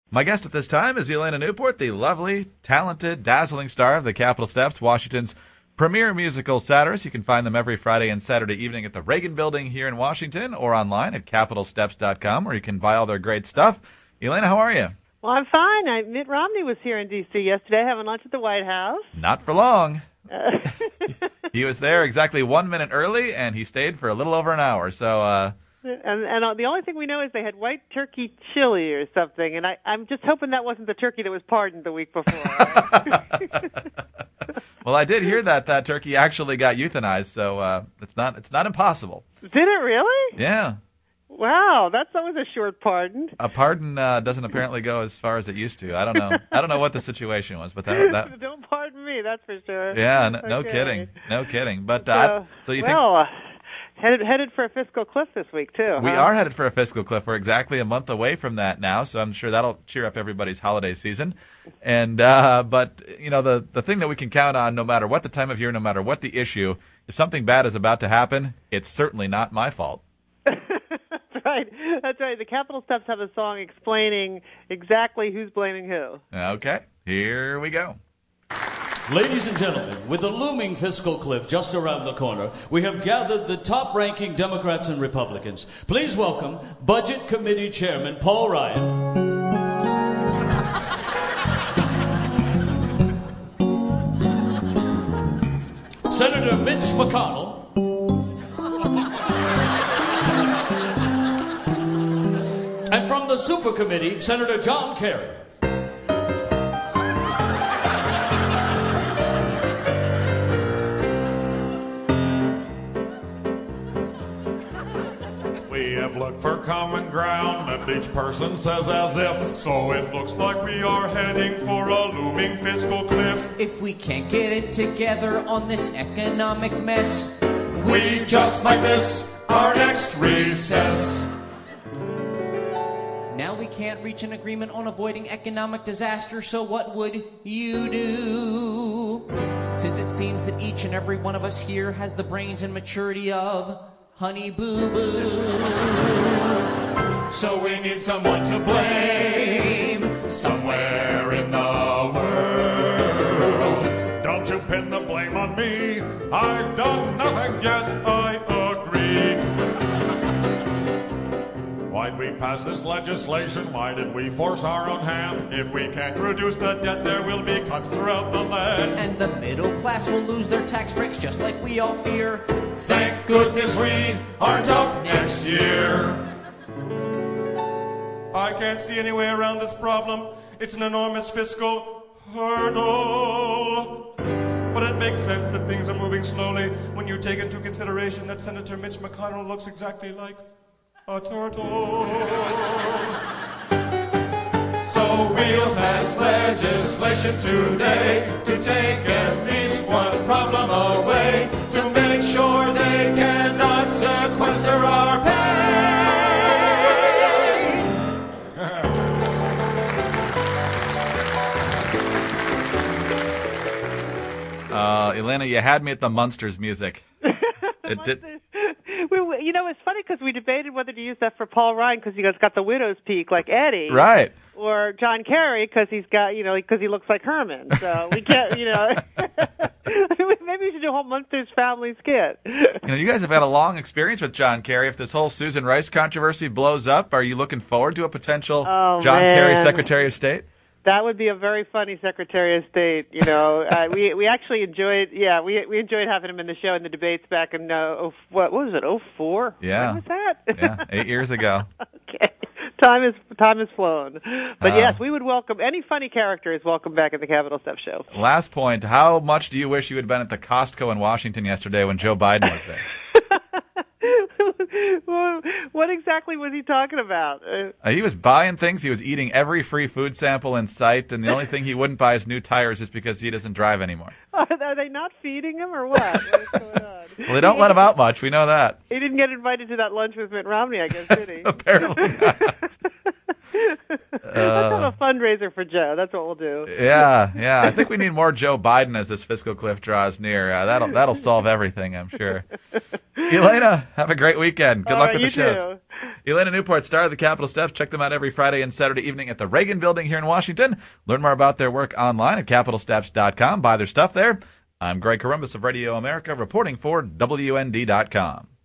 My guest at this time is Elena Newport, the lovely, talented, dazzling star of the Capitol Steps, Washington's premier musical satirist. You can find them every Friday and Saturday evening at the Reagan Building here in Washington or online at capitolsteps.com, where you can buy all their great stuff. Elena, how are you? Well, I'm fine. Mitt Romney was here in D.C. yesterday having lunch at the White House. Not for long. He was there exactly 1 minute early, and he stayed for a little over an hour. So, And the only thing we know is they had white turkey chili or something, and I'm just hoping that wasn't the turkey that was pardoned the week before. Well, I did hear that turkey actually got euthanized, so it's not impossible. Did it really? Yeah. Wow, that's always a short pardon. A pardon doesn't apparently go as far as it used to. I don't know what the situation was, but that don't pardon me, that's for sure. Yeah, no kidding, no kidding. But so you think? Headed for a fiscal cliff this week, too. We are headed for a fiscal cliff. We're exactly a month away from that now, so I'm sure that'll cheer up everybody's holiday season. And but, you know, the thing that we can count on, no matter what the time of year, no matter what the issue, if something bad is about to happen, it's certainly not my fault. That's right. The Capitol Steps have a song explaining exactly who's blaming who. Okay, here we go. Ladies and gentlemen, with the looming fiscal cliff just around the corner, we have gathered the top-ranking Democrats and Republicans. Please welcome Budget Committee Chairman Paul Ryan. Senator Mitch McConnell. And from the Super Committee, Senator John Kerry. Look for common ground, and each person says as if. So it looks like we are heading for a looming fiscal cliff. If we can't get it together on this economic mess, we just might miss our next recess. Now we can't reach an agreement on avoiding economic disaster, so what would you do? Since it seems that each and every one of us here has the brains and maturity of Honey Boo Boo. So we need someone to blame somewhere in the world. Don't you pin the blame on me. I've done nothing. Yes, I agree. Why'd we pass this legislation? Why did we force our own hand? If we can't reduce the debt, there will be cuts throughout the land. And the middle class will lose their tax breaks just like we all fear. Thank goodness we aren't up next year. I can't see any way around this problem. It's an enormous fiscal hurdle. But it makes sense that things are moving slowly when you take into consideration that Senator Mitch McConnell looks exactly like a turtle. So we'll pass legislation today to take at least one problem away, to make sure they cannot sequester our pay. Elena, you had me at the Munsters music. It did. You know, it's funny because we debated whether to use that for Paul Ryan because he's got the widow's peak like Eddie. Right. Or John Kerry because he's got, because he looks like Herman. So we can't, maybe we should do a whole Munsters family skit. You guys have had a long experience with John Kerry. If this whole Susan Rice controversy blows up, are you looking forward to a potential John Kerry Secretary of State? That would be a very funny Secretary of State. We actually enjoyed, we enjoyed having him in the show in the debates back in, what was it, 2004? Yeah. When was that? Yeah, 8 years ago. Okay. Time has flown. But yes, we would welcome any funny character is welcome back at the Capitol Steps show. Last point, how much do you wish you had been at the Costco in Washington yesterday when Joe Biden was there? What exactly was he talking about? He was buying things. He was eating every free food sample in sight, and the only thing he wouldn't buy is new tires just because he doesn't drive anymore. Are they not feeding him or what? What's going on? Well, they don't let him out much. We know that. He didn't get invited to that lunch with Mitt Romney, I guess, did he? Apparently not. Let's have a fundraiser for Joe. That's what we'll do. Yeah. I think we need more Joe Biden as this fiscal cliff draws near. That'll solve everything, I'm sure. Elena, have a great weekend. Good luck with the shows. Too. Elena Newport, star of the Capitol Steps. Check them out every Friday and Saturday evening at the Reagan Building here in Washington. Learn more about their work online at CapitolSteps.com. Buy their stuff there. I'm Greg Corombos of Radio America, reporting for WND.com.